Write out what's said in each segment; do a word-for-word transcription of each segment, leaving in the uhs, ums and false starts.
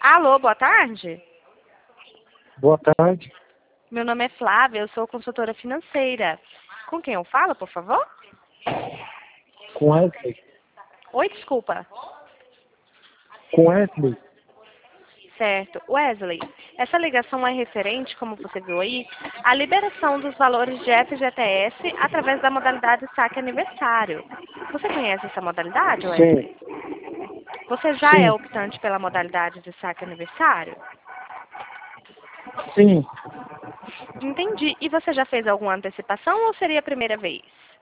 Alô, boa tarde. Boa tarde. Meu nome é Flávia, eu sou consultora financeira. Com quem eu falo, por favor? Com Wesley. Oi, desculpa. Com Wesley. Certo. Wesley, essa ligação é referente, como você viu aí, à liberação dos valores de F G T S através da modalidade saque aniversário. Você conhece essa modalidade, Wesley? Sim. Você já é Sim. optante pela modalidade de saque aniversário? Sim. Entendi. E você já fez alguma antecipação ou seria a primeira vez?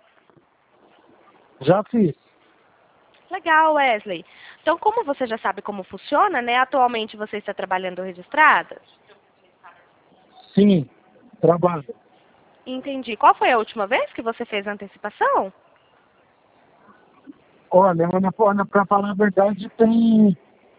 Já fiz. Legal, Wesley. Então, como você já sabe como funciona, né? Atualmente você está trabalhando registrada? Sim. Trabalho. Entendi. Qual foi a última vez que você fez a antecipação? Olha, Ana, para falar a verdade, tem.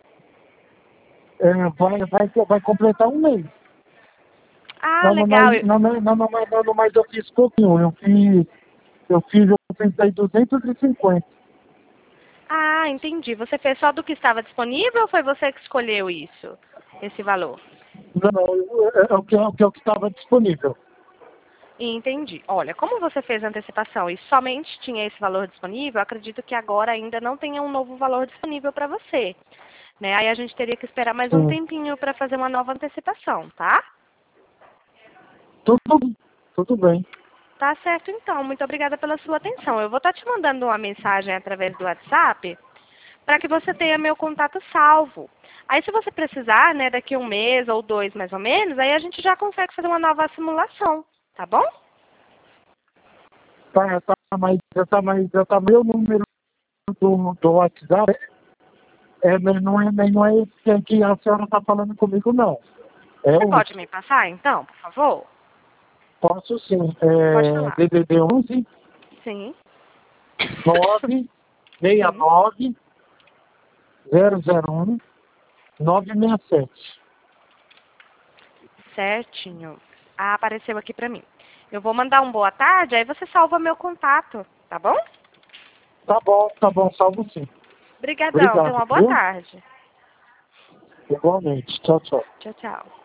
É, vai, vai, vai completar um mês. Ah, Não, não, legal. mas, Eu- não, não, não, não, mas, não, mas eu fiz pouquinho. Eu fiz, eu fiz, eu fiz aí duzentos e cinquenta. Ah, entendi. Você fez só do que estava disponível ou foi você que escolheu isso? Esse valor? Não, não, eu- é, é o que, é o que é o que estava disponível. Entendi. Olha, como você fez a antecipação e somente tinha esse valor disponível, acredito que agora ainda não tenha um novo valor disponível para você. Né? Aí a gente teria que esperar mais um Sim. tempinho para fazer uma nova antecipação, tá? Tudo, tudo bem. Tá certo, então. Muito obrigada pela sua atenção. Eu vou estar te mandando uma mensagem através do WhatsApp para que você tenha meu contato salvo. Aí, se você precisar, né, daqui um mês ou dois mais ou menos, aí a gente já consegue fazer uma nova simulação, tá bom? Tá, tá, mas já tá, mas já tá meu número do, do WhatsApp. É, mas não é, mas não é esse que que a senhora está falando comigo, não. É Você pode outro. me passar, então, por favor? Posso sim. Pode É falar. D D D onze Sim. nove seis Sim. nove zero zero um nove seis sete. Certinho. Ah, apareceu aqui pra mim. Eu vou mandar um boa tarde, aí você salva meu contato, tá bom? Tá bom, tá bom, salvo sim. Obrigadão. Tenha Obrigado, uma boa viu? tarde. Igualmente. Tchau, tchau. Tchau, tchau.